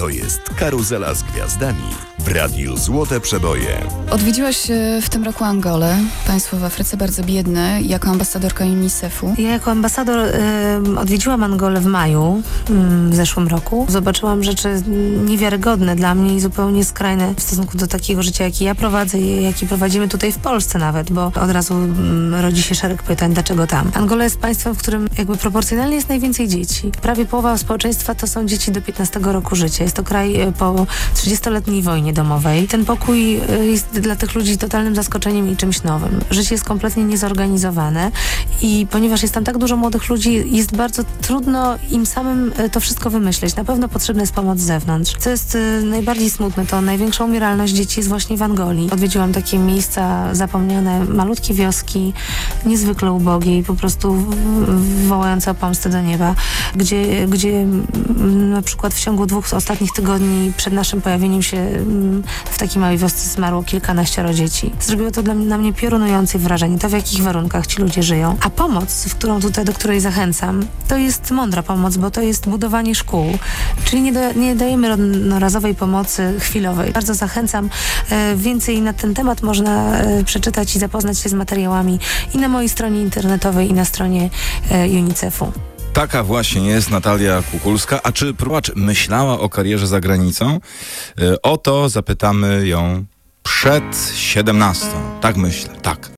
To jest Karuzela z Gwiazdami w Radiu Złote Przeboje. Odwiedziłaś w tym roku Angolę, państwo w Afryce bardzo biedne, jako ambasadorka UNICEF-u. Ja jako ambasador odwiedziłam Angolę w maju w zeszłym roku. Zobaczyłam rzeczy niewiarygodne dla mnie i zupełnie skrajne w stosunku do takiego życia, jakie ja prowadzę i jakie prowadzimy tutaj w Polsce nawet, bo od razu rodzi się szereg pytań, dlaczego tam. Angola jest państwem, w którym jakby proporcjonalnie jest najwięcej dzieci. Prawie połowa społeczeństwa to są dzieci do 15 roku życia. Jest to kraj po 30-letniej wojnie domowej. Ten pokój jest dla tych ludzi totalnym zaskoczeniem i czymś nowym. Życie jest kompletnie niezorganizowane i ponieważ jest tam tak dużo młodych ludzi, jest bardzo trudno im samym to wszystko wymyśleć. Na pewno potrzebna jest pomoc z zewnątrz. Co jest najbardziej smutne, to największa umieralność dzieci jest właśnie w Angolii. Odwiedziłam takie miejsca zapomniane, malutkie wioski, niezwykle ubogie i po prostu wołające o pomstę do nieba, gdzie na przykład w ciągu 2 ostatnich tygodni przed naszym pojawieniem się w takiej małej wiosce zmarło kilkanaścioro dzieci. Zrobiło to na mnie piorunujące wrażenie, to w jakich warunkach ci ludzie żyją. A pomoc, do której zachęcam, to jest mądra pomoc, bo to jest budowanie szkół, czyli nie dajemy jednorazowej pomocy chwilowej. Bardzo zachęcam. Więcej na ten temat można przeczytać i zapoznać się z materiałami i na mojej stronie internetowej, i na stronie UNICEF-u. Taka właśnie jest Natalia Kukulska. A czy próbacz myślała o karierze za granicą? O to zapytamy ją przed 17. Tak myślę, tak.